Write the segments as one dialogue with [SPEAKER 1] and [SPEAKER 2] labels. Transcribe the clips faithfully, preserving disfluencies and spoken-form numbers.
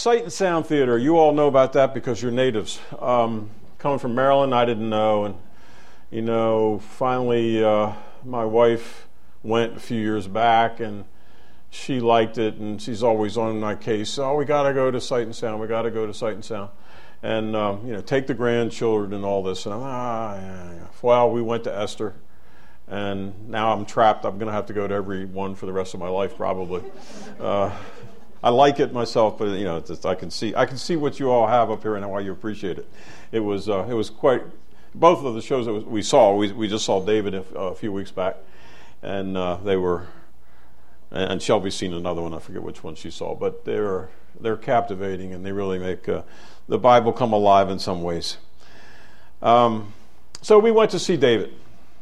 [SPEAKER 1] Sight and Sound Theater, you all know about that because you're natives. Um, coming from Maryland, I didn't know, and you know, finally uh, my wife went a few years back, and she liked it, and she's always on my case. Oh, we got to go to Sight and Sound. We got to go to Sight and Sound, and um, you know, take the grandchildren and all this. And I'm ah, yeah, yeah. Well, we went to Esther, and now I'm trapped. I'm going to have to go to every one for the rest of my life, probably. Uh, I like it myself, but you know, it's just, I can see I can see what you all have up here and why you appreciate it. It was uh, it was quite. Both of the shows that we saw, we we just saw David a, a few weeks back, and uh, they were. And Shelby's seen another one. I forget which one she saw, but they're they're captivating, and they really make uh, the Bible come alive in some ways. Um, so we went to see David,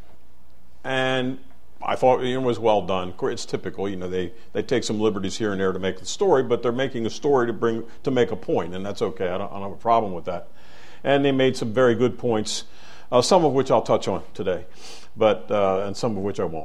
[SPEAKER 1] and I thought it was well done. It's typical, you know. They, they take some liberties here and there to make the story, but they're making a story to bring to make a point, and that's okay. I don't, I don't have a problem with that. And they made some very good points, uh, some of which I'll touch on today, but uh, and some of which I won't.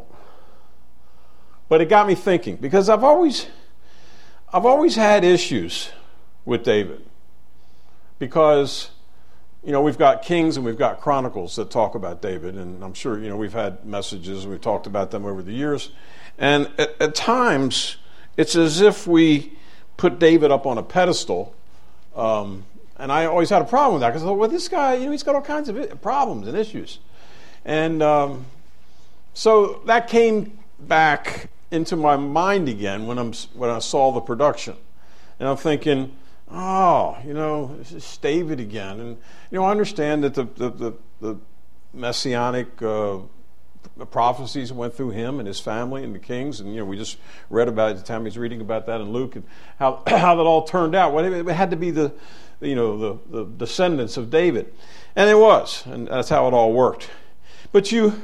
[SPEAKER 1] But it got me thinking, because I've always, I've always had issues with David, because, you know, we've got Kings and we've got Chronicles that talk about David, and I'm sure, you know, we've had messages and we've talked about them over the years, and at, at times it's as if we put David up on a pedestal, um, and I always had a problem with that, because I thought, well, this guy, you know, he's got all kinds of problems and issues, and um, so that came back into my mind again when I'm when I saw the production, and I'm thinking, oh, you know, this is David again, and you know, I understand that the the the, the messianic uh, prophecies went through him and his family and the kings, and you know, we just read about it. Tammy's reading about that in Luke, and how how that all turned out. Well, it had to be the you know the the descendants of David, and it was, and that's how it all worked. But you.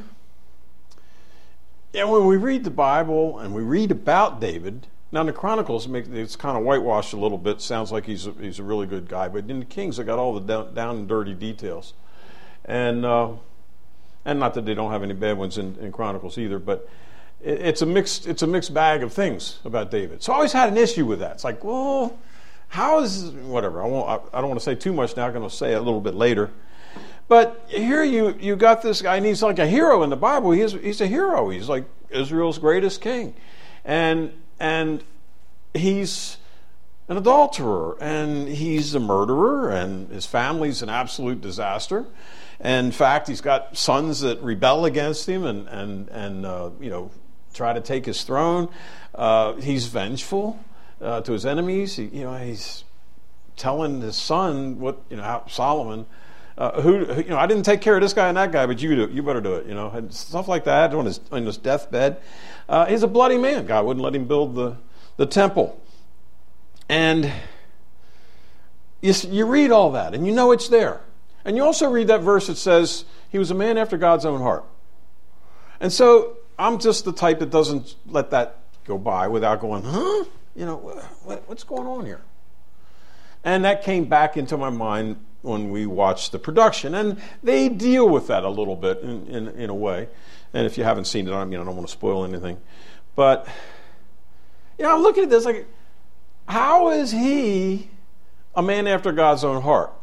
[SPEAKER 1] Yeah, when we read the Bible and we read about David, now in the Chronicles it's kind of whitewashed a little bit. Sounds like he's a, he's a really good guy, but in the Kings they got all the down, down and dirty details, and uh, and not that they don't have any bad ones in, in Chronicles either, but it, it's a mixed it's a mixed bag of things about David. So I always had an issue with that. It's like, well, how is whatever? I won't. I, I don't want to say too much now. I'm going to say it a little bit later. But here you you got this guy, and he's like a hero in the Bible. He's he's a hero. He's like Israel's greatest king, and and he's an adulterer, and he's a murderer, and his family's an absolute disaster. And in fact, he's got sons that rebel against him, and and and uh, you know try to take his throne. Uh, he's vengeful uh, to his enemies. He, you know he's telling his son what you know how Solomon. Uh, who you know? I didn't take care of this guy and that guy, but you do. You better do it. You know, and stuff like that on his on his deathbed. Uh, he's a bloody man. God wouldn't let him build the the temple, and you you read all that, and you know it's there, and you also read that verse that says he was a man after God's own heart. And so I'm just the type that doesn't let that go by without going, huh? You know, what, what's going on here? And that came back into my mind when we watched the production, and they deal with that a little bit in, in, in a way. And if you haven't seen it, I mean, I don't want to spoil anything. But, you know, I'm looking at this like, how is he a man after God's own heart?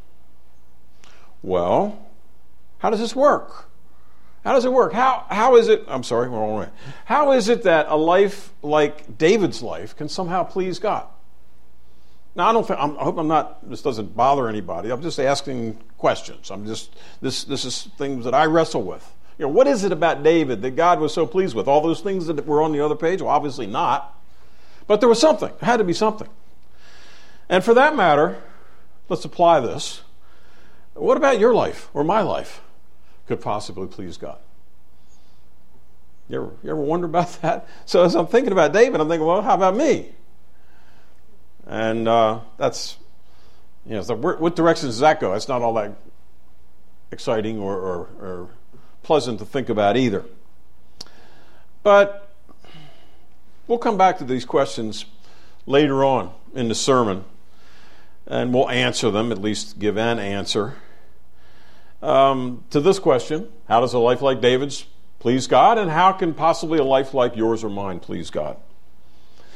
[SPEAKER 1] Well, how does this work? How does it work? How how is it, I'm sorry, wrong way. How is it that a life like David's life can somehow please God? Now, I don't think, I'm, I hope I'm not, this doesn't bother anybody. I'm just asking questions. I'm just, this this is things that I wrestle with. You know, what is it about David that God was so pleased with? All those things that were on the other page? Well, obviously not. But there was something. There had to be something. And for that matter, let's apply this. What about your life or my life could possibly please God? You ever, you ever wonder about that? So as I'm thinking about David, I'm thinking, well, how about me? And uh, that's, you know, so where, what direction does that go? That's not all that exciting or, or, or pleasant to think about either. But we'll come back to these questions later on in the sermon, and we'll answer them, at least give an answer. Um, to this question, how does a life like David's please God, and how can possibly a life like yours or mine please God?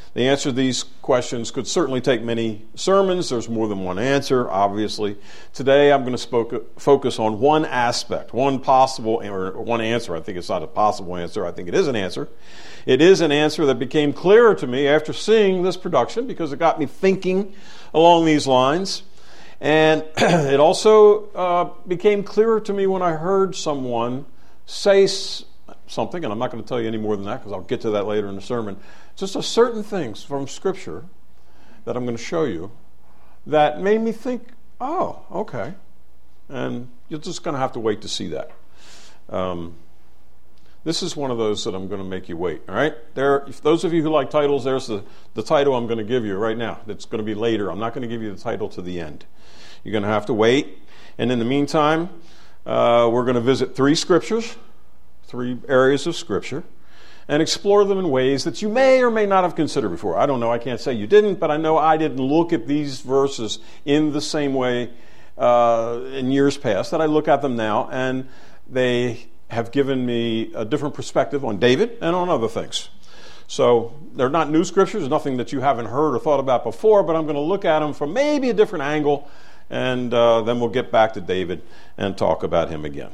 [SPEAKER 1] The answer to these questions could certainly take many sermons. There's more than one answer, obviously. Today I'm going to spoke, focus on one aspect, one possible, or one answer. I think it's not a possible answer. I think it is an answer. It is an answer that became clearer to me after seeing this production because it got me thinking along these lines. And it also uh, became clearer to me when I heard someone say something, and I'm not going to tell you any more than that because I'll get to that later in the sermon. Just a certain things from Scripture that I'm going to show you that made me think, oh, okay. And you're just going to have to wait to see that. Um, this is one of those that I'm going to make you wait, all right? There, if those of you who like titles, there's the, the title I'm going to give you right now. It's going to be later. I'm not going to give you the title to the end. You're going to have to wait. And in the meantime, uh, we're going to visit three scriptures, three areas of Scripture, and explore them in ways that you may or may not have considered before. I don't know. I can't say you didn't, but I know I didn't look at these verses in the same way uh, in years past that I look at them now, and they have given me a different perspective on David and on other things. So they're not new scriptures, nothing that you haven't heard or thought about before, but I'm going to look at them from maybe a different angle, and uh, then we'll get back to David and talk about him again.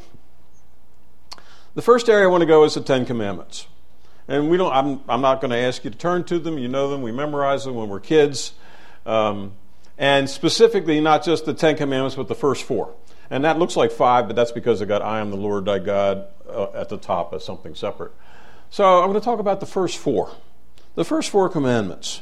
[SPEAKER 1] The first area I want to go is the Ten Commandments. And we don't. I'm, I'm not going to ask you to turn to them. You know them. We memorize them when we're kids. Um, and specifically, not just the Ten Commandments, but the first four. And that looks like five, but that's because I got I am the Lord thy God uh, at the top as something separate. So I'm going to talk about the first four. The first four commandments.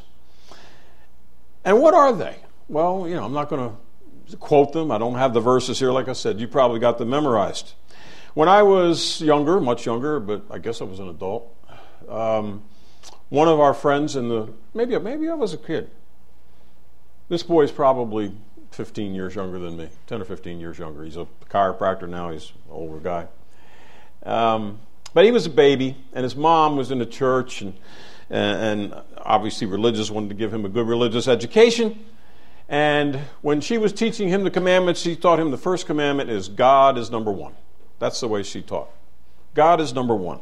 [SPEAKER 1] And what are they? Well, you know, I'm not going to quote them. I don't have the verses here. Like I said, you probably got them memorized. When I was younger, much younger, but I guess I was an adult, Um, one of our friends in the, maybe maybe I was a kid. This boy is probably fifteen years younger than me, ten or fifteen years younger. He's a chiropractor now, he's an older guy. Um, but he was a baby, and his mom was in the church, and, and, and obviously religious, wanted to give him a good religious education. And when she was teaching him the commandments, she taught him the first commandment is God is number one. That's the way she taught. God is number one.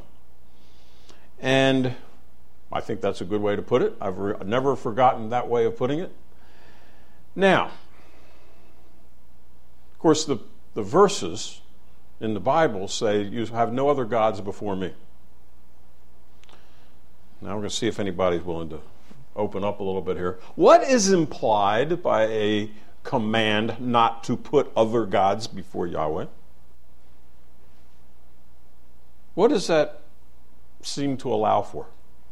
[SPEAKER 1] And I think that's a good way to put it. I've re- never forgotten that way of putting it. Now, of course, the, the verses in the Bible say, you have no other gods before me. Now we're going to see if anybody's willing to open up a little bit here. What is implied by a command not to put other gods before Yahweh? What does that seem to allow for?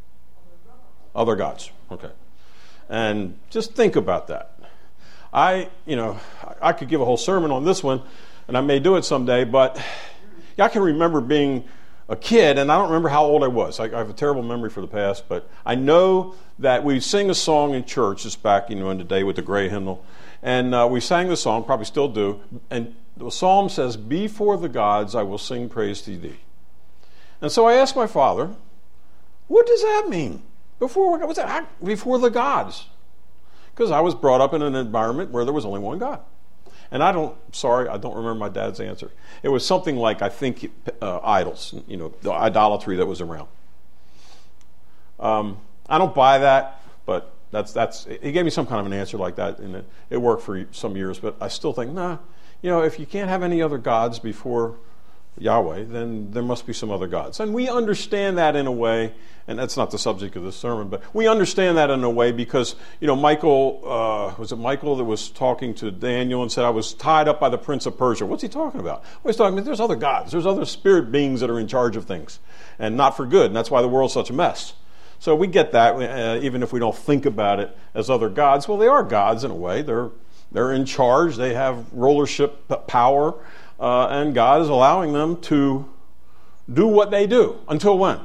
[SPEAKER 1] Other gods. Okay. And just think about that. I, you know, I could give a whole sermon on this one, and I may do it someday, but I can remember being a kid, and I don't remember how old I was. I, I have a terrible memory for the past, but I know that we sing a song in church, just back, you know, in the day with the gray hymnal, and uh, we sang the song, probably still do, and the psalm says, "Before the gods I will sing praise to thee." And so I asked my father, what does that mean? Before, what's that? Before the gods. Because I was brought up in an environment where there was only one God. And I don't, sorry, I don't remember my dad's answer. It was something like, I think, uh, idols, you know, the idolatry that was around. Um, I don't buy that, but that's, that's, he gave me some kind of an answer like that, and it, it worked for some years, but I still think, nah, you know, if you can't have any other gods before Yahweh, then there must be some other gods. And we understand that in a way, and that's not the subject of this sermon, but we understand that in a way because, you know, Michael, uh, was it Michael that was talking to Daniel and said, I was tied up by the prince of Persia. What's he talking about? Well, he's talking about there's other gods. There's other spirit beings that are in charge of things, and not for good, and that's why the world's such a mess. So we get that, uh, even if we don't think about it as other gods. Well, they are gods in a way. They're, they're in charge. They have rulership power. Uh, and God is allowing them to do what they do. Until when?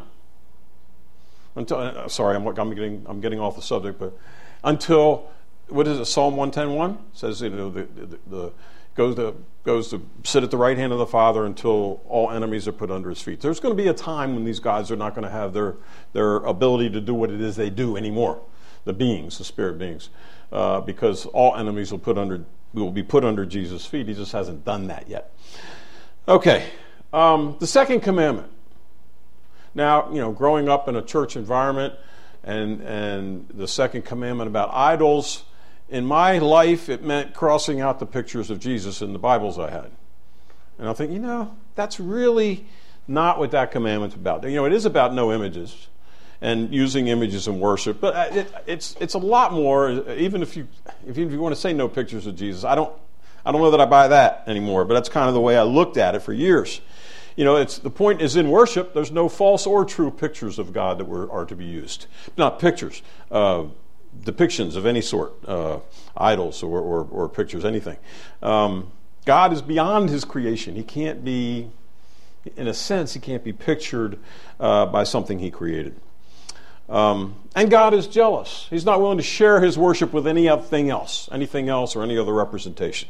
[SPEAKER 1] Until uh, sorry, I'm, I'm getting I'm getting off the subject, but until what is it? Psalm one ten one says, you know, the, the, the goes to goes to sit at the right hand of the Father until all enemies are put under his feet. There's going to be a time when these gods are not going to have their their ability to do what it is they do anymore. The beings, the spirit beings, uh, because all enemies will put under. will be put under Jesus' feet. He just hasn't done that yet. Okay, um, the second commandment. Now, you know, growing up in a church environment And, and the second commandment about idols, in my life, it meant crossing out the pictures of Jesus in the Bibles I had. And I think, you know, that's really not what that commandment's about. You know, it is about no images and using images in worship, but it, it's it's a lot more. Even if you if you, if you want to say no pictures of Jesus, I don't I don't know that I buy that anymore. But that's kind of the way I looked at it for years. You know, it's the point is in worship. There's no false or true pictures of God that were are to be used. Not pictures, uh, depictions of any sort, uh, idols or, or or pictures, anything. Um, God is beyond His creation. He can't be, in a sense, He can't be pictured uh, by something He created. Um, and God is jealous. He's not willing to share His worship with anything else, anything else or any other representation.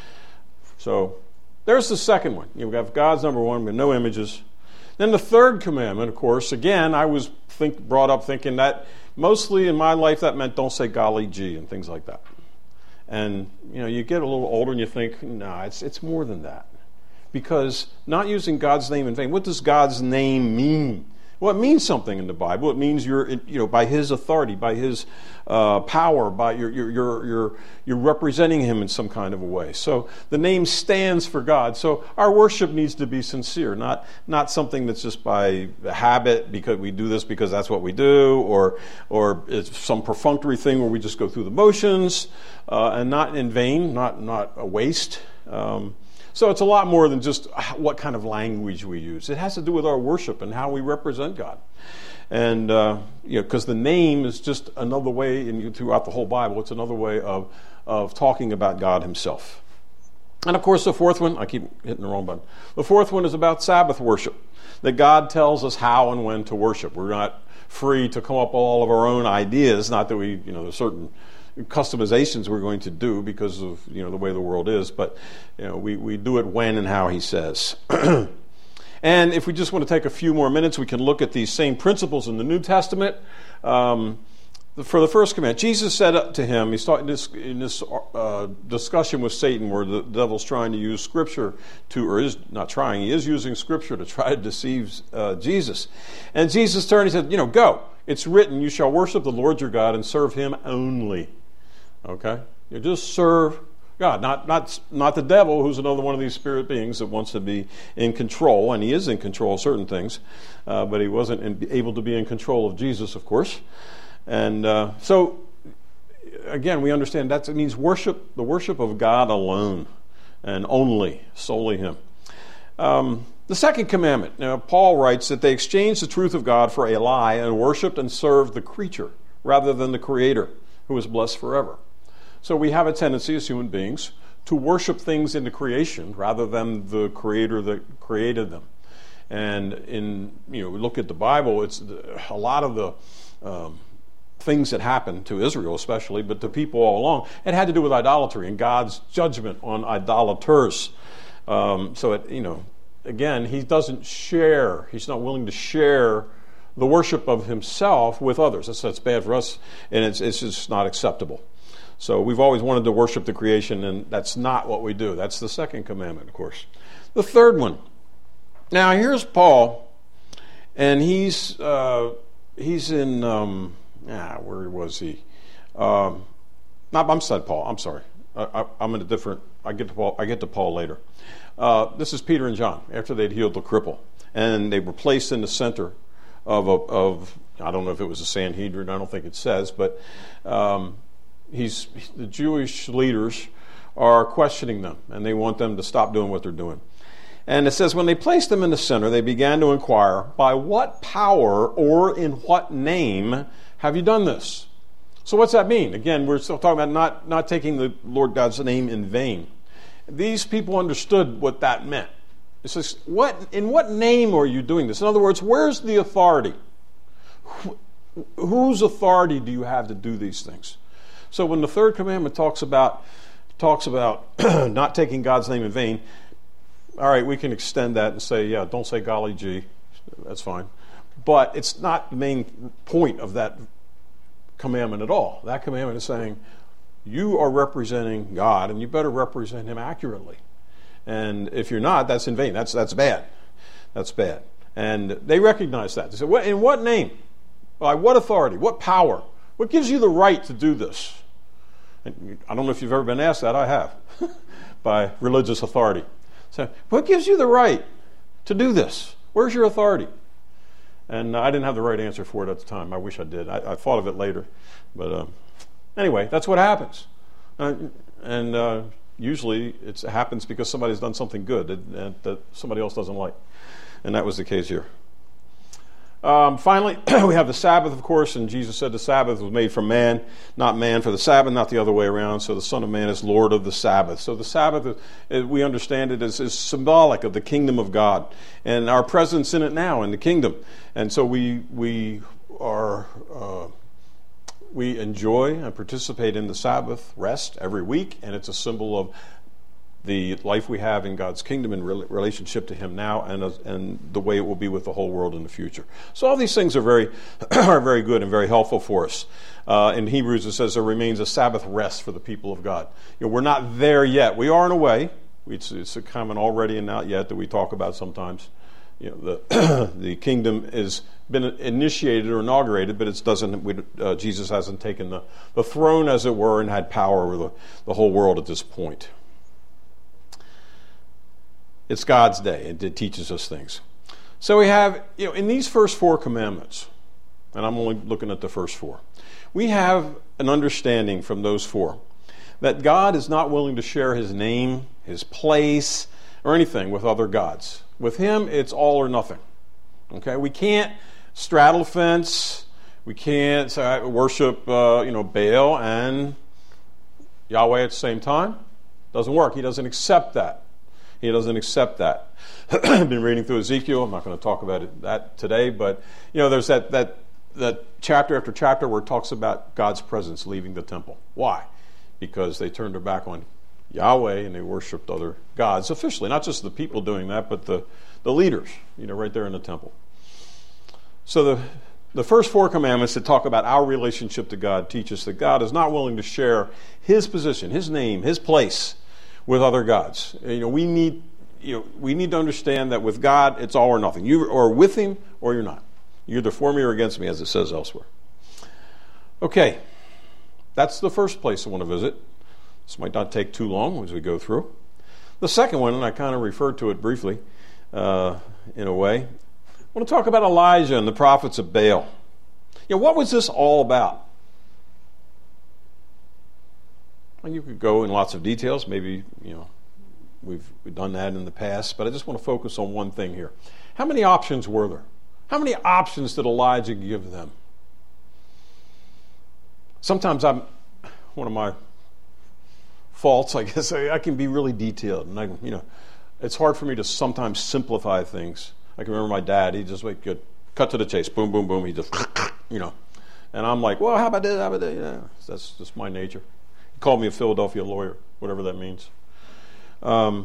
[SPEAKER 1] So there's the second one. You've got God's number one, with no images. Then the third commandment, of course, again, I was think, brought up thinking that mostly in my life that meant don't say golly gee and things like that. And, you know, you get a little older and you think, no, nah, it's it's more than that. Because not using God's name in vain, what does God's name mean? Well, it means something in the Bible. It means you're, you know, by His authority, by His uh, power, by you're, you're, you're, you're, you're representing Him in some kind of a way. So the name stands for God. So our worship needs to be sincere, not not something that's just by habit because we do this because that's what we do, or or it's some perfunctory thing where we just go through the motions, uh, and not in vain, not not a waste. Um, So it's a lot more than just what kind of language we use. It has to do with our worship and how we represent God. And, uh, you know, because the name is just another way, and throughout the whole Bible, it's another way of, of talking about God Himself. And, of course, the fourth one, I keep hitting the wrong button. The fourth one is about Sabbath worship, that God tells us how and when to worship. We're not free to come up with all of our own ideas, not that we, you know, there's certain customizations we're going to do because of, you know, the way the world is, but, you know, we, we do it when and how He says. And if we just want to take a few more minutes, we can look at these same principles in the New Testament. Um, for the first command, Jesus said to him, he's talking this, in this uh, discussion with Satan where the devil's trying to use Scripture to, or is not trying, he is using Scripture to try to deceive uh, Jesus. And Jesus turned and said, you know, go. It's written, you shall worship the Lord your God and serve Him only. Okay? You just serve God, not not not the devil, who's another one of these spirit beings that wants to be in control, and he is in control of certain things, uh, but he wasn't in, able to be in control of Jesus, of course. And uh, so, again, we understand that means worship, the worship of God alone, and only, solely Him. Um, the second commandment, now Paul writes that they exchanged the truth of God for a lie and worshipped and served the creature rather than the Creator, who is blessed forever. So we have a tendency as human beings to worship things in the creation rather than the Creator that created them. And in, you know, we look at the Bible, it's a lot of the um, things that happened to Israel especially, but to people all along, it had to do with idolatry and God's judgment on idolaters. Um, so, it, you know, again, He doesn't share, He's not willing to share the worship of Himself with others. That's, that's bad for us, and it's, it's just not acceptable. So we've always wanted to worship the creation, and that's not what we do. That's the second commandment, of course. The third one. Now, here's Paul, and he's uh, he's in, um, ah, where was he? Um, not, I'm sorry, Paul. I'm sorry. I, I, I'm in a different, I get to Paul, I get to Paul later. Uh, this is Peter and John, after they'd healed the cripple, and they were placed in the center of, a, of I don't know if it was a Sanhedrin, I don't think it says, but um, He's the Jewish leaders are questioning them, and they want them to stop doing what they're doing. And it says, when they placed them in the center, they began to inquire, by what power or in what name have you done this? So what's that mean? Again, we're still talking about not, not taking the Lord God's name in vain. These people understood what that meant. It says, what, in what name are you doing this? In other words, where's the authority? Wh- whose authority do you have to do these things? So when the third commandment talks about talks about not taking God's name in vain, all right, we can extend that and say, yeah, don't say golly gee, that's fine. But it's not the main point of that commandment at all. That commandment is saying, you are representing God, and you better represent Him accurately. And if you're not, that's in vain. That's that's bad. That's bad. And they recognize that. They say, what, in what name? By what authority? What power? What gives you the right to do this? And I don't know if you've ever been asked that. I have. By religious authority. So, what gives you the right to do this? Where's your authority? And I didn't have the right answer for it at the time. I wish I did. I, I thought of it later. But uh, anyway, that's what happens. Uh, and uh, usually it happens because somebody's done something good that, that somebody else doesn't like. And that was the case here. Um, finally, we have the Sabbath, of course, and Jesus said the Sabbath was made for man, not man for the Sabbath, not the other way around. So the Son of Man is Lord of the Sabbath. So the Sabbath, as we understand it, is, is symbolic of the kingdom of God and our presence in it now, in the kingdom. And so we we are uh, we enjoy and participate in the Sabbath rest every week, and it's a symbol of the life we have in God's kingdom in relationship to Him now, and and the way it will be with the whole world in the future. So all these things are very are very good and very helpful for us. Uh, in Hebrews it says there remains a Sabbath rest for the people of God. You know, we're not there yet. We are in a way. It's, it's a common already and not yet that we talk about sometimes. You know, the the kingdom has been initiated or inaugurated, but it doesn't. We, uh, Jesus hasn't taken the, the throne, as it were, and had power over the, the whole world at this point. It's God's day, and it teaches us things. So we have, you know, in these first four commandments, and I'm only looking at the first four, we have an understanding from those four that God is not willing to share His name, His place, or anything with other gods. With Him, it's all or nothing. Okay, we can't straddle fence. We can't uh, worship, uh, you know, Baal and Yahweh at the same time. Doesn't work. He doesn't accept that. He doesn't accept that. I've been reading through Ezekiel. I'm not going to talk about it, that today, but you know, there's that that that chapter after chapter where it talks about God's presence leaving the temple. Why? Because they turned their back on Yahweh and they worshipped other gods officially. Not just the people doing that, but the, the leaders, you know, right there in the temple. So the the first four commandments that talk about our relationship to God teach us that God is not willing to share His position, His name, His place with other gods. You know, we need, you know, we need to understand that with God, it's all or nothing. You are with Him or you're not. You're either for me or against me, as it says elsewhere. Okay, that's the first place I want to visit. This might not take too long as we go through. The second one, and I kind of referred to it briefly, uh, in a way, I want to talk about Elijah and the prophets of Baal. You know, what was this all about? And you could go in lots of details. Maybe, you know, we've, we've done that in the past, but I just want to focus on one thing here. How many options were there? How many options did Elijah give them? Sometimes I'm, one of my faults, I guess, I, I can be really detailed, and I, you know, it's hard for me to sometimes simplify things. I can remember my dad; he just like could cut to the chase, boom, boom, boom. He just, you know, and I'm like, well, how about this? How about that? Yeah, that's just my nature. Called me a Philadelphia lawyer, whatever that means. Um,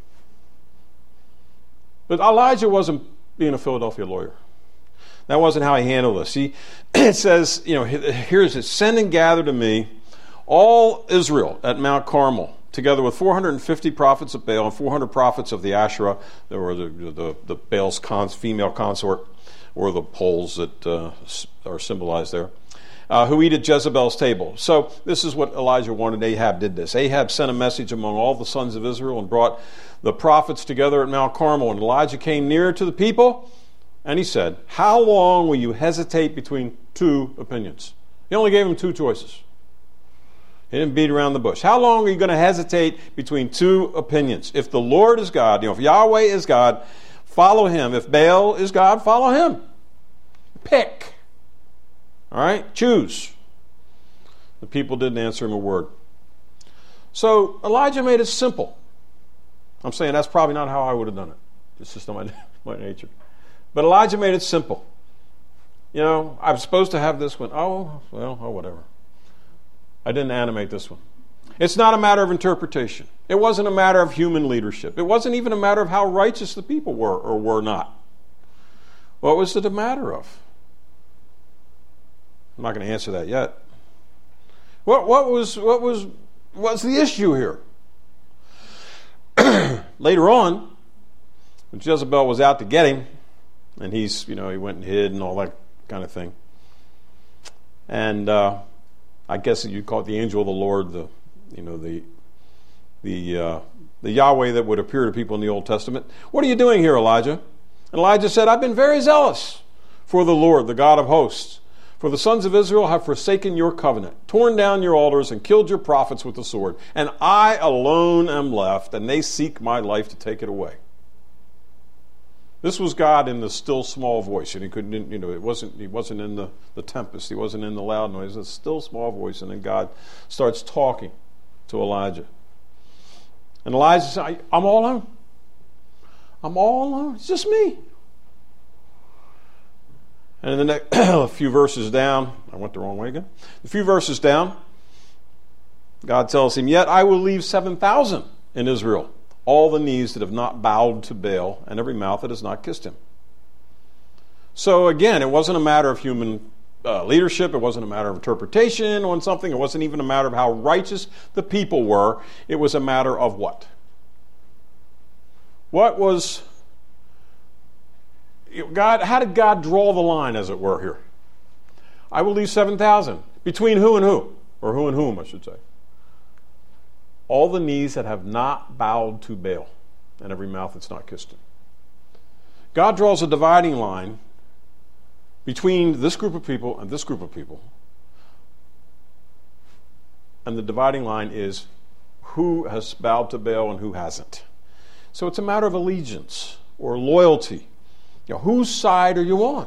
[SPEAKER 1] but Elijah wasn't being a Philadelphia lawyer. That wasn't how he handled this. He, it says, you know, here's it: send and gather to me all Israel at Mount Carmel, together with four hundred fifty prophets of Baal and four hundred prophets of the Asherah, or the, the, the Baal's cons, female consort, or the poles that uh, are symbolized there. Uh, who eat at Jezebel's table. So this is what Elijah wanted. Ahab did this. Ahab sent a message among all the sons of Israel and brought the prophets together at Mount Carmel. And Elijah came near to the people, and he said, how long will you hesitate between two opinions? He only gave them two choices. He didn't beat around the bush. How long are you going to hesitate between two opinions? If the Lord is God, you know, if Yahweh is God, follow Him. If Baal is God, follow him. Pick. All right, choose. The people didn't answer him a word. So Elijah made it simple. I'm saying that's probably not how I would have done it. It's just not my, my nature. But Elijah made it simple. You know, I'm supposed to have this one. Oh, well, oh, whatever. I didn't animate this one. It's not a matter of interpretation. It wasn't a matter of human leadership. It wasn't even a matter of how righteous the people were or were not. What was it a matter of? I'm not going to answer that yet. What, what was what was what's the issue here? Later on, when Jezebel was out to get him, and he's, you know, he went and hid and all that kind of thing. And uh, I guess you'd call it the angel of the Lord, the you know the the uh, the Yahweh that would appear to people in the Old Testament. What are you doing here, Elijah? And Elijah said, I've been very zealous for the Lord, the God of hosts. For the sons of Israel have forsaken your covenant, torn down your altars, and killed your prophets with the sword. And I alone am left, and they seek my life to take it away. This was God in the still small voice, and he couldn't, you know, it wasn't, he wasn't in the, the tempest, he wasn't in the loud noise, it was a still small voice, and then God starts talking to Elijah. And Elijah said, I'm all alone. I'm all alone. It's just me. And in the next a few verses down, I went the wrong way again. A few verses down, God tells him, yet I will leave seven thousand in Israel, all the knees that have not bowed to Baal, and every mouth that has not kissed him. So again, it wasn't a matter of human uh, leadership. It wasn't a matter of interpretation on something. It wasn't even a matter of how righteous the people were. It was a matter of what? What was... God, how did God draw the line, as it were, here? I will leave seven thousand. Between who and who? Or who and whom, I should say. All the knees that have not bowed to Baal, and every mouth that's not kissed him. God draws a dividing line between this group of people and this group of people. And the dividing line is who has bowed to Baal and who hasn't. So it's a matter of allegiance or loyalty. You know, whose side are you on?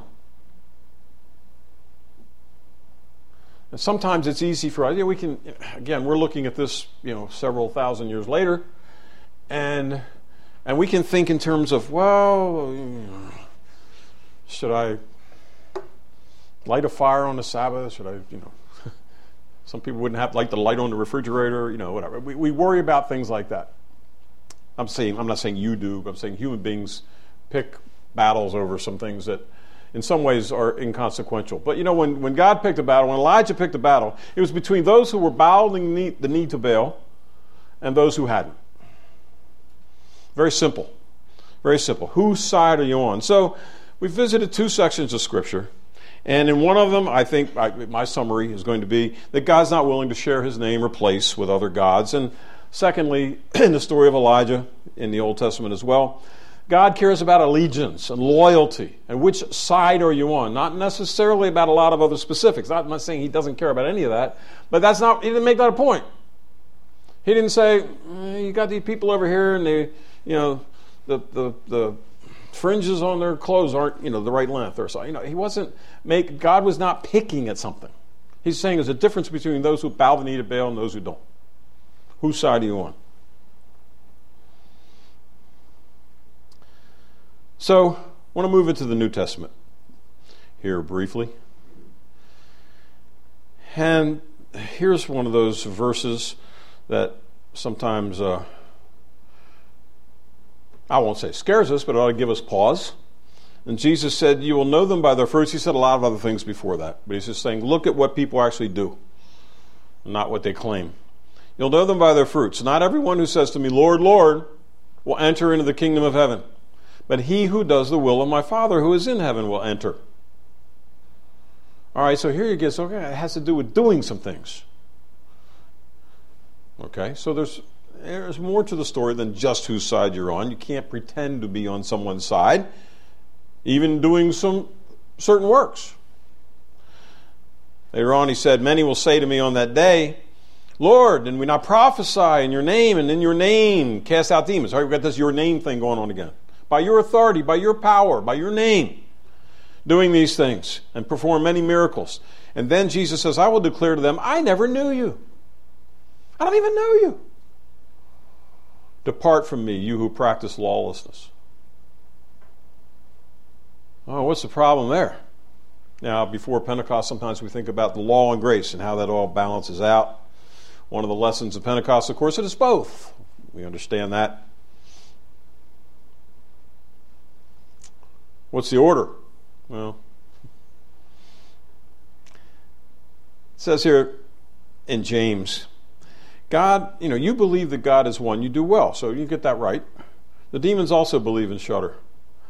[SPEAKER 1] And sometimes it's easy for us. Yeah, we can. Again, we're looking at this, you know, several thousand years later, and and we can think in terms of, well, should I light a fire on the Sabbath? Should I, you know? Some people wouldn't have like the light on the refrigerator, you know, whatever. We we worry about things like that. I'm saying I'm not saying you do, but I'm saying human beings pick battles over some things that in some ways are inconsequential. But you know, when, when God picked a battle, when Elijah picked a battle, it was between those who were bowing the knee, the knee to Baal and those who hadn't. Very simple. Very simple. Whose side are you on? So we visited two sections of Scripture, and in one of them, I think I, my summary is going to be that God's not willing to share his name or place with other gods. And secondly, in the story of Elijah in the Old Testament as well, God cares about allegiance and loyalty and which side are you on, not necessarily about a lot of other specifics. I'm not saying he doesn't care about any of that, but that's not, he didn't make that a point. He didn't say, eh, you got these people over here and they, you know, the the the fringes on their clothes aren't, you know, the right length or so. You know, he wasn't make God was not picking at something. He's saying there's a difference between those who bow the knee to Baal and those who don't. Whose side are you on? So, I want to move into the New Testament here briefly. And here's one of those verses that sometimes, uh, I won't say scares us, but it ought to give us pause. And Jesus said, you will know them by their fruits. He said a lot of other things before that. But he's just saying, look at what people actually do, not what they claim. You'll know them by their fruits. Not everyone who says to me, Lord, Lord, will enter into the kingdom of heaven. But he who does the will of my Father who is in heaven will enter. All right, so here you get, so okay, it has to do with doing some things. Okay, so there's there's more to the story than just whose side you're on. You can't pretend to be on someone's side, even doing some certain works. Later on he said, many will say to me on that day, Lord, did we not prophesy in your name, and in your name cast out demons? All right, we've got this your name thing going on again. By your authority, by your power, by your name, doing these things and perform many miracles. And then Jesus says, I will declare to them, I never knew you. I don't even know you. Depart from me, you who practice lawlessness. Oh, what's the problem there? Now, before Pentecost, sometimes we think about the law and grace and how that all balances out. One of the lessons of Pentecost, of course, it is both. We understand that. What's the order? Well, it says here in James, God, you know, you believe that God is one, you do well, so you get that right. The demons also believe and shudder.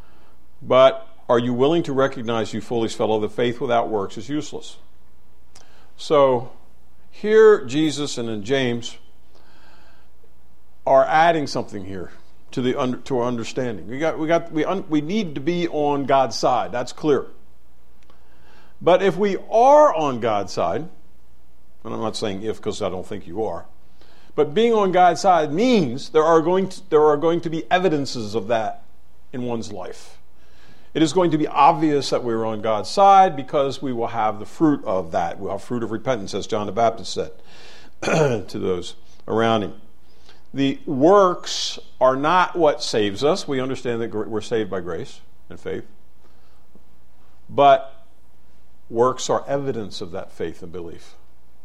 [SPEAKER 1] But are you willing to recognize, you foolish fellow, that faith without works is useless? So here Jesus and then James are adding something here to the under, to our understanding. We got we got we un, we need to be on God's side. That's clear. But if we are on God's side, and I'm not saying if because I don't think you are, but being on God's side means there are going to, there are going to be evidences of that in one's life. It is going to be obvious that we're on God's side because we will have the fruit of that. We'll have fruit of repentance, as John the Baptist said to those around him. The works are not what saves us. We understand that we're saved by grace and faith. But works are evidence of that faith and belief.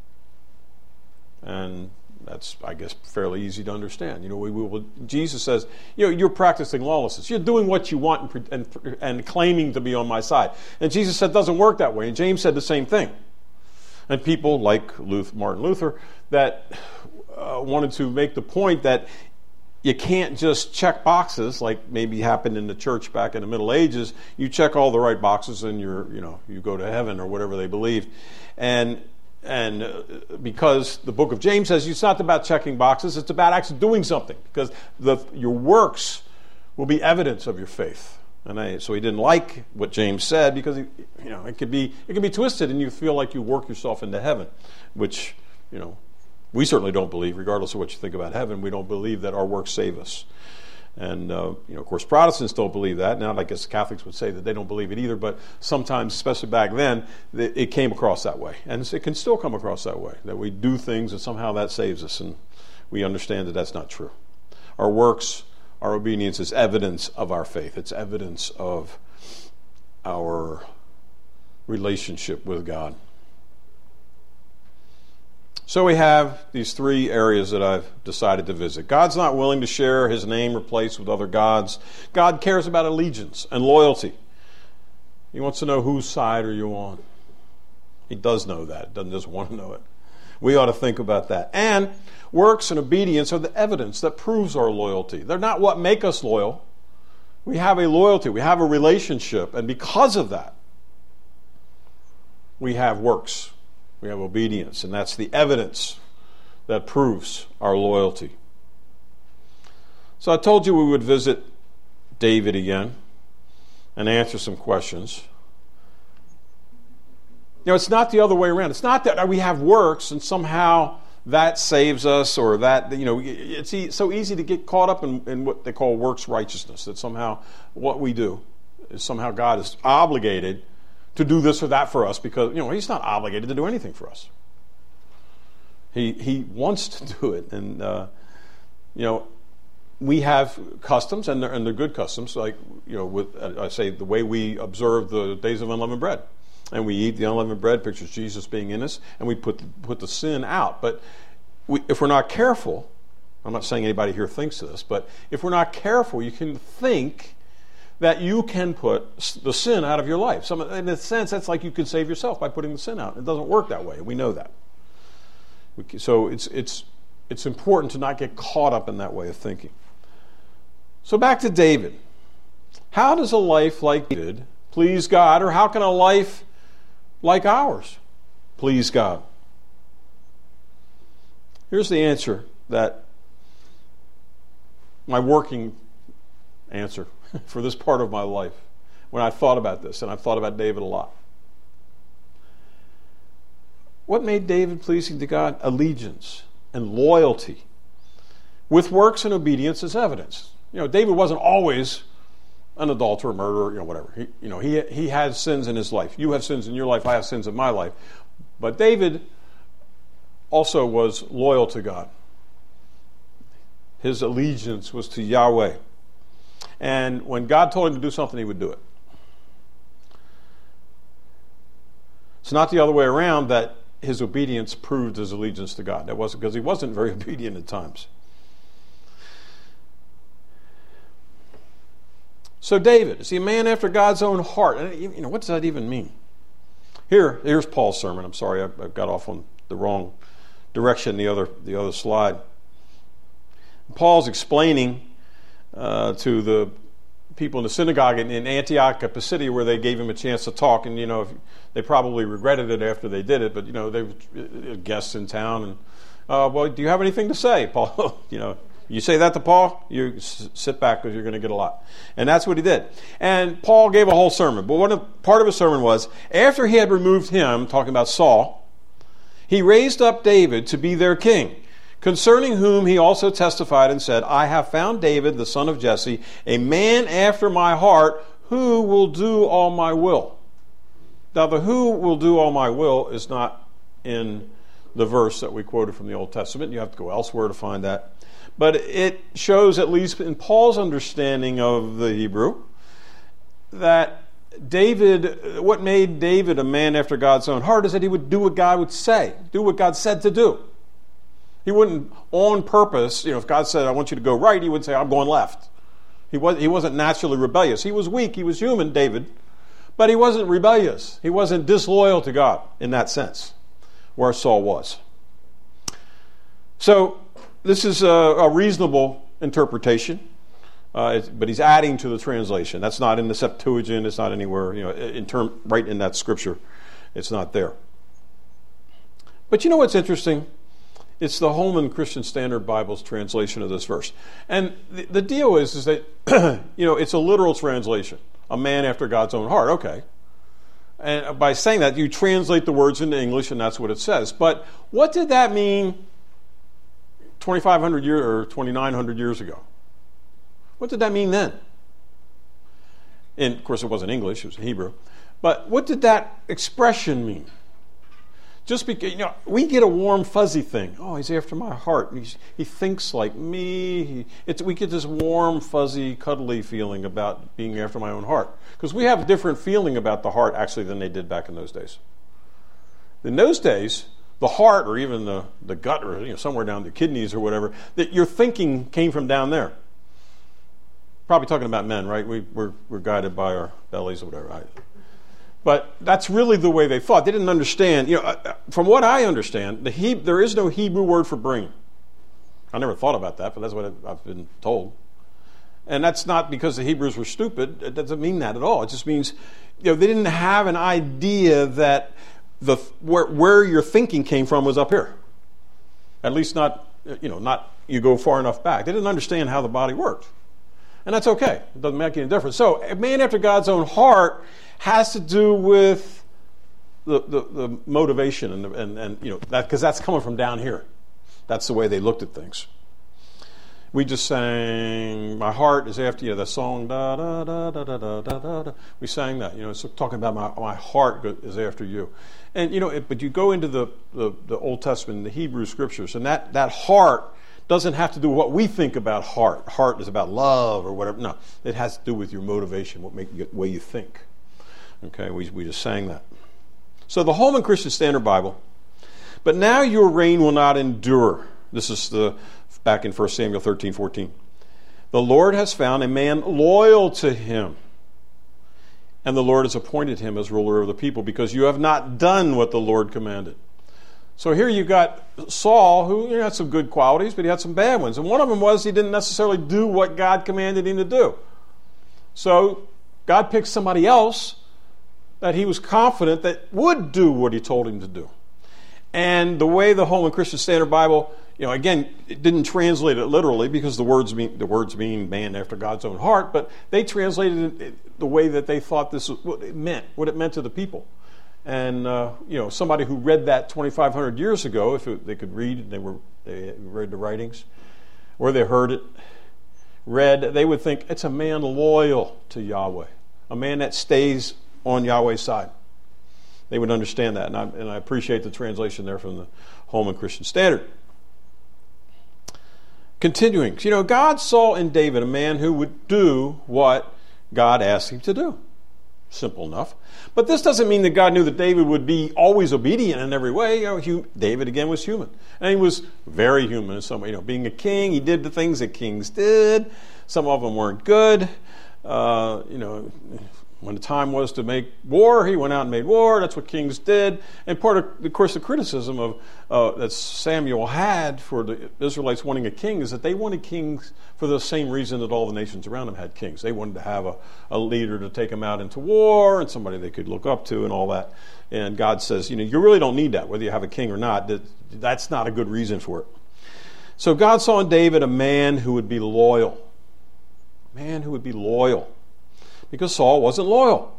[SPEAKER 1] And that's, I guess, fairly easy to understand. You know, we will. Jesus says, you know, you're practicing lawlessness. You're doing what you want and, and, and claiming to be on my side. And Jesus said, it doesn't work that way. And James said the same thing. And people like Luther, Martin Luther that uh, wanted to make the point that you can't just check boxes like maybe happened in the church back in the Middle Ages. You check all the right boxes and you're, you know, you go to heaven or whatever they believed. And And uh, because the book of James says it's not about checking boxes, it's about actually doing something. Because the, your works will be evidence of your faith. And I, so he didn't like what James said because he, you know it could be it can be twisted and you feel like you work yourself into heaven, which you know we certainly don't believe. Regardless of what you think about heaven, we don't believe that our works save us. And, uh, you know, of course, Protestants don't believe that. Now, I guess Catholics would say that they don't believe it either, but sometimes, especially back then, it came across that way. And it can still come across that way, that we do things and somehow that saves us, and we understand that that's not true. Our works, our obedience is evidence of our faith. It's evidence of our relationship with God. So we have these three areas that I've decided to visit. God's not willing to share his name or place with other gods. God cares about allegiance and loyalty. He wants to know whose side are you on. He does know that. He doesn't just want to know it. We ought to think about that. And works and obedience are the evidence that proves our loyalty. They're not what make us loyal. We have a loyalty. We have a relationship. And because of that, we have works. We have obedience, and that's the evidence that proves our loyalty. So I told you we would visit David again and answer some questions. You know, it's not the other way around. It's not that we have works and somehow that saves us or that, you know, it's e- so easy to get caught up in, in what they call works righteousness, that somehow what we do is somehow God is obligated to do this or that for us because, you know, he's not obligated to do anything for us. He he wants to do it. And, uh, you know, we have customs, and they're, and they're good customs, like, you know, with I say the way we observe the days of unleavened bread. And we eat the unleavened bread, pictures Jesus being in us, and we put, put the sin out. But we, if we're not careful, I'm not saying anybody here thinks this, but if we're not careful, you can think that you can put the sin out of your life. So in a sense, that's like you can save yourself by putting the sin out. It doesn't work that way. We know that. So it's it's it's important to not get caught up in that way of thinking. So back to David. How does a life like David please God, or how can a life like ours please God? Here's the answer that my working answer for this part of my life when I thought about this, and I've thought about David a lot. What made David pleasing to God? Allegiance and loyalty with works and obedience as evidence. You know, David wasn't always an adulterer, murderer, you know, whatever. He, you know, he he had sins in his life. You have sins in your life. I have sins in my life. But David also was loyal to God. His allegiance was to Yahweh. And when God told him to do something, he would do it. It's not the other way around that his obedience proved his allegiance to God. That wasn't because he wasn't very obedient at times. So David, is he a man after God's own heart? And, you know, what does that even mean? Here, here's Paul's sermon. I'm sorry, I, I got off on the wrong direction. The other, the other slide. Paul's explaining Uh, to the people in the synagogue in, in Antioch, a Pisidia, where they gave him a chance to talk, and you know, if, they probably regretted it after they did it, but you know, they were guests in town, and uh, well, do you have anything to say, Paul? you know, you say that to Paul, you s- sit back because you're going to get a lot, and that's what he did. And Paul gave a whole sermon, but one of, part of his sermon was after he had removed him, talking about Saul, he raised up David to be their king, concerning whom he also testified and said, I have found David, the son of Jesse, a man after my heart, who will do all my will. Now, the who will do all my will is not in the verse that we quoted from the Old Testament. You have to go elsewhere to find that. But it shows, at least in Paul's understanding of the Hebrew, that David, what made David a man after God's own heart is that he would do what God would say, do what God said to do. He wouldn't, on purpose, you know, if God said, I want you to go right, he would say, I'm going left. He, was, he wasn't naturally rebellious. He was weak. He was human, David. But he wasn't rebellious. He wasn't disloyal to God in that sense, where Saul was. So this is a, a reasonable interpretation, uh, but he's adding to the translation. That's not in the Septuagint. It's not anywhere, you know, in term, right in that scripture. It's not there. But you know what's interesting? It's the Holman Christian Standard Bible's translation of this verse. And the, the deal is, is that, you know, it's a literal translation. A man after God's own heart. Okay. And by saying that, you translate the words into English, and that's what it says. But what did that mean twenty-five hundred years or twenty-nine hundred years ago? What did that mean then? And, of course, it wasn't English. It was Hebrew. But what did that expression mean? Just because, you know, we get a warm, fuzzy thing. Oh, he's after my heart. He's, he thinks like me. He, it's, we get this warm, fuzzy, cuddly feeling about being after my own heart. Because we have a different feeling about the heart, actually, than they did back in those days. In those days, the heart, or even the, the gut, or you know, somewhere down the kidneys or whatever, that your thinking came from down there. Probably talking about men, right? We, we're, we're guided by our bellies or whatever. Right? But that's really the way they thought. They didn't understand. You know, from what I understand, the he, there is no Hebrew word for brain. I never thought about that, but that's what I've been told. And that's not because the Hebrews were stupid. It doesn't mean that at all. It just means, you know, they didn't have an idea that the where, where your thinking came from was up here. At least not, you know, not you go far enough back. They didn't understand how the body worked. And that's okay. It doesn't make any difference. So a man after God's own heart has to do with the, the, the motivation and, and, and you know that because that's coming from down here. That's the way they looked at things. We just sang, my heart is after you, know, the song, da, da, da, da, da, da, da, da. We sang that, you know, it's talking about my, my heart is after you. And, you know, it, but you go into the, the, the Old Testament, the Hebrew scriptures, and that, that heart doesn't have to do with what we think about heart. Heart is about love or whatever. No, it has to do with your motivation, what make you, the way you think. Okay, we, we just sang that. So the Holman Christian Standard Bible, but now your reign will not endure. This is the back in First Samuel thirteen fourteen. The Lord has found a man loyal to him, and the Lord has appointed him as ruler of the people because you have not done what the Lord commanded. So here you got Saul, who you know, had some good qualities, but he had some bad ones. And one of them was he didn't necessarily do what God commanded him to do. So God picked somebody else that he was confident that would do what he told him to do. And the way the Holman Christian Standard Bible, you know, again, it didn't translate it literally because the words mean the words mean man after God's own heart, but they translated it the way that they thought this was what it meant, what it meant to the people. And uh, you know, somebody who read that twenty-five hundred years ago, if it, they could read, they were they read the writings, or they heard it read, they would think it's a man loyal to Yahweh, a man that stays on Yahweh's side. They would understand that, and I, and I appreciate the translation there from the Holman Christian Standard. Continuing, you know, God saw in David a man who would do what God asked him to do. Simple enough. But this doesn't mean that God knew that David would be always obedient in every way. You know, he, David, again, was human. And he was very human in some way. You know, being a king, he did the things that kings did. Some of them weren't good. Uh, you know, When the time was to make war, he went out and made war. That's what kings did. And part of, of course, the criticism of uh, that Samuel had for the Israelites wanting a king is that they wanted kings for the same reason that all the nations around them had kings. They wanted to have a, a leader to take them out into war and somebody they could look up to and all that. And God says, you know, you really don't need that, whether you have a king or not. That, that's not a good reason for it. So God saw in David a man who would be loyal. A man who would be loyal. Because Saul wasn't loyal.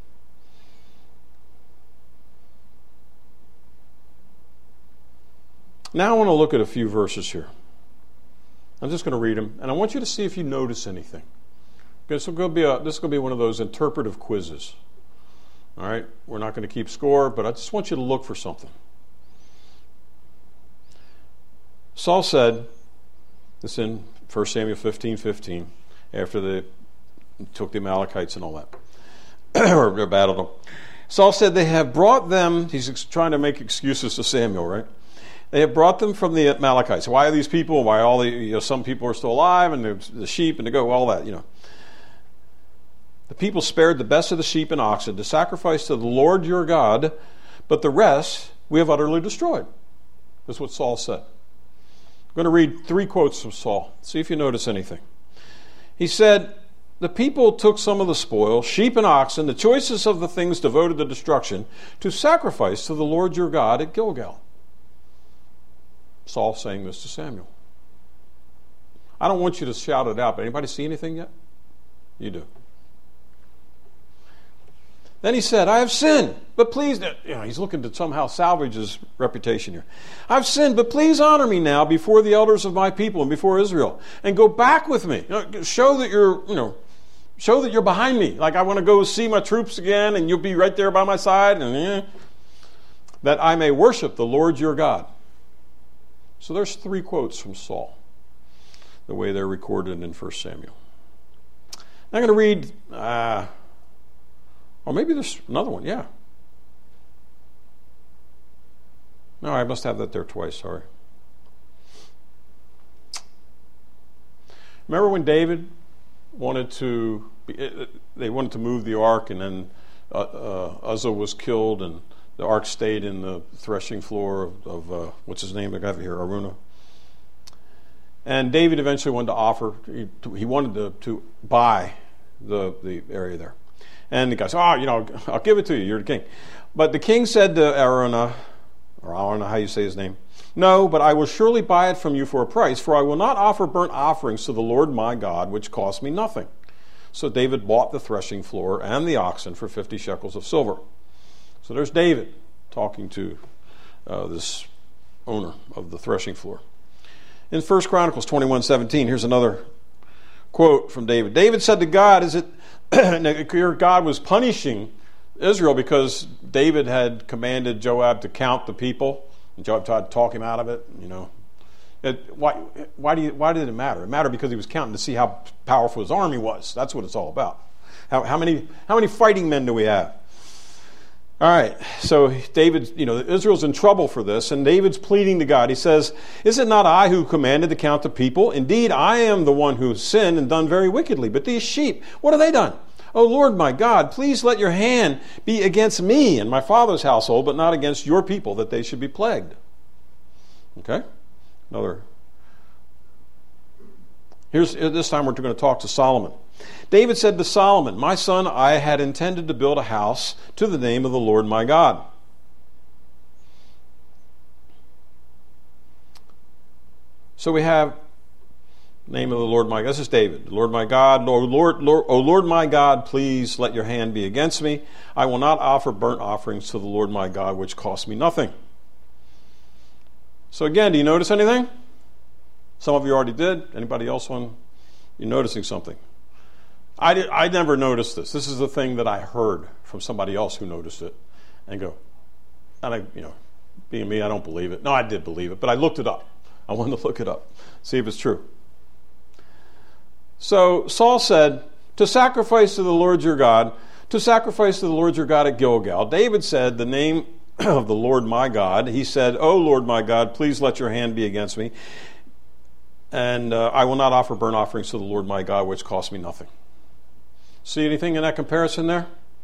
[SPEAKER 1] Now I want to look at a few verses here. I'm just going to read them, and I want you to see if you notice anything. This will go be a, this will be one of those interpretive quizzes. All right, we're not going to keep score, but I just want you to look for something. Saul said, this in First Samuel fifteen fifteen, after the took the Amalekites and all that, or battled them. Saul said, they have brought them, he's trying to make excuses to Samuel, right? They have brought them from the Amalekites. Why are these people, why all the, you know, some people are still alive, and the, the sheep and the goat, all that, you know. The people spared the best of the sheep and oxen to sacrifice to the Lord your God, but the rest we have utterly destroyed. That's what Saul said. I'm going to read three quotes from Saul. See if you notice anything. He said, the people took some of the spoil, sheep and oxen, the choicest of the things devoted to destruction, to sacrifice to the Lord your God at Gilgal. Saul saying this to Samuel. I don't want you to shout it out, but anybody see anything yet? You do. Then he said, I have sinned, but please, you know, he's looking to somehow salvage his reputation here. I've sinned, but please honor me now before the elders of my people and before Israel, and go back with me. You know, show that you're, you know, show that you're behind me. Like I want to go see my troops again, and you'll be right there by my side, and eh, that I may worship the Lord your God. So there's three quotes from Saul, the way they're recorded in First Samuel. I'm going to read, uh, or maybe there's another one, yeah. No, I must have that there twice, sorry. Remember when David wanted to, they wanted to move the ark, and then uh, uh, Uzzah was killed, and the ark stayed in the threshing floor of, of uh, what's his name I got here, Araunah. And David eventually wanted to offer, he, he wanted to, to buy the, the area there. And the guy said, oh, you know, I'll give it to you, you're the king. But the king said to Araunah, or I don't know how you say his name, no, but I will surely buy it from you for a price, for I will not offer burnt offerings to the Lord my God, which cost me nothing. So David bought the threshing floor and the oxen for fifty shekels of silver. So there's David talking to uh, this owner of the threshing floor. In First Chronicles twenty-one seventeen, here's another quote from David. David said to God, is it God was punishing Israel because David had commanded Joab to count the people, and Joab tried to talk him out of it. You know, it, why? Why do you? Why did it matter? It mattered because he was counting to see how powerful his army was. That's what it's all about. How, how many? How many fighting men do we have? All right. So David, you know, Israel's in trouble for this, and David's pleading to God. He says, "Is it not I who commanded to count the people? Indeed, I am the one who sinned and done very wickedly. But these sheep, what have they done? O Lord my God, please let your hand be against me and my father's household, but not against your people, that they should be plagued." Okay? Another. Here's this time we're going to talk to Solomon. David said to Solomon, "My son, I had intended to build a house to the name of the Lord my God." So we have name of the Lord my God. This is David. Lord my God, Lord, Lord, Lord, O Lord my God, please let your hand be against me. I will not offer burnt offerings to the Lord my God, which cost me nothing. So again, do you notice anything? Some of you already did. Anybody else on? You're noticing something. I did, I never noticed this. This is the thing that I heard from somebody else who noticed it, and go, and I, you know, being me, I don't believe it. No, I did believe it, but I looked it up. I wanted to look it up, see if it's true. So Saul said, to sacrifice to the Lord your God, to sacrifice to the Lord your God at Gilgal. David said, the name of the Lord my God. He said, O Lord my God, please let your hand be against me, and uh, I will not offer burnt offerings to the Lord my God, which cost me nothing. See anything in that comparison there?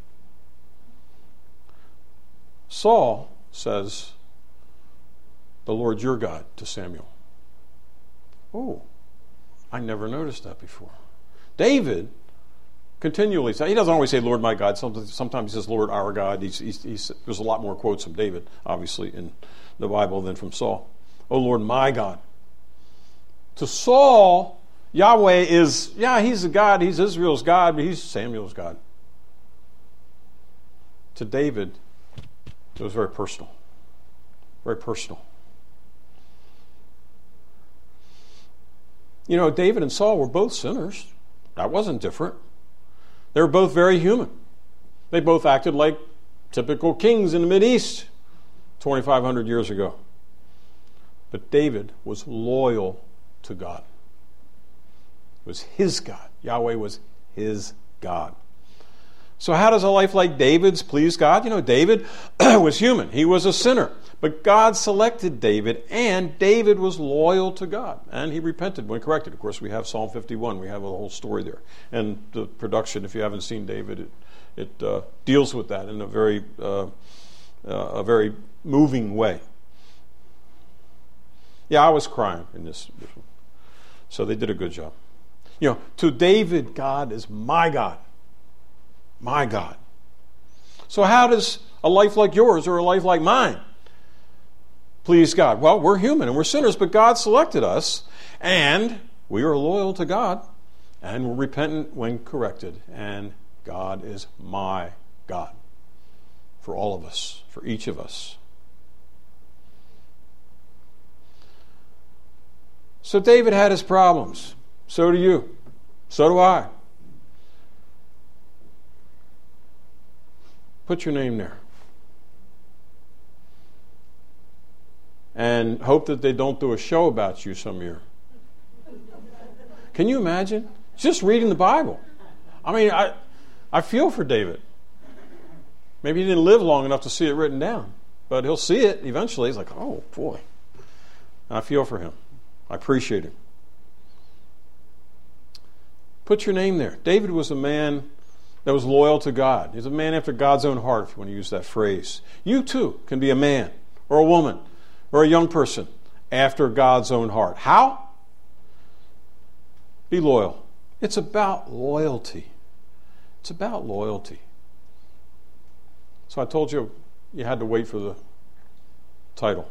[SPEAKER 1] Saul says, "The Lord your God," to Samuel. Oh, I never noticed that before. David continually says, he doesn't always say, "Lord my God." Sometimes, sometimes he says, "Lord our God." He's, he's, he's, there's a lot more quotes from David, obviously, in the Bible than from Saul. "Oh Lord my God." To Saul, Yahweh is, yeah, he's a God, he's Israel's God, but he's Samuel's God. To David, it was very personal. Very personal. You know, David and Saul were both sinners. That wasn't different. They were both very human. They both acted like typical kings in the Mideast twenty-five hundred years ago. But David was loyal to God. It was his God. Yahweh was his God. So how does a life like David's please God? You know, David was human. He was a sinner. But God selected David, and David was loyal to God. And he repented when corrected. Of course, we have Psalm fifty-one. We have a whole story there. And the production, if you haven't seen David, it, it uh, deals with that in a very, uh, uh, a very moving way. Yeah, I was crying in this. So they did a good job. You know, to David, God is my God. My God. So how does a life like yours or a life like mine please God? Well, we're human and we're sinners, but God selected us, and we are loyal to God, and we're repentant when corrected, and God is my God for all of us, for each of us. So David had his problems. So do you. So do I. Put your name there. And hope that they don't do a show about you some year. Can you imagine? Just reading the Bible. I mean, I, I feel for David. Maybe he didn't live long enough to see it written down. But he'll see it eventually. He's like, oh, boy. And I feel for him. I appreciate him. Put your name there. David was a man that was loyal to God. He's a man after God's own heart, if you want to use that phrase. You too can be a man or a woman or a young person after God's own heart. How? Be loyal. It's about loyalty. It's about loyalty. So I told you you had to wait for the title.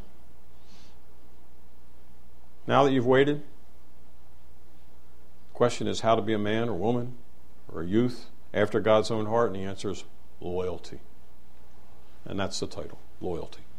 [SPEAKER 1] Now that you've waited, the question is how to be a man or woman or a youth after God's own heart, and the answer is loyalty. And that's the title, loyalty.